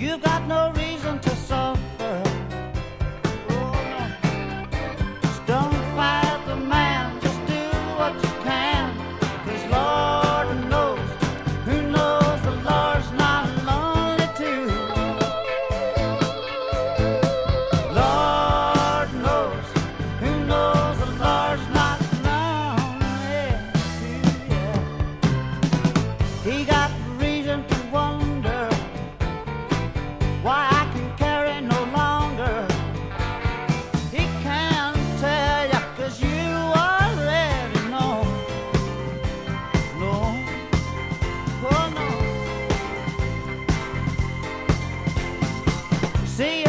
You got no reason to suffer. Oh, no. Just don't fight the man, just do what you can. 'Cause Lord knows, who knows the Lord's not lonely too. Lord knows, who knows the Lord's not lonely too, yeah. He got reason to wonder why I can carry no longer. He can't tell ya 'cause you already know. No, oh no. See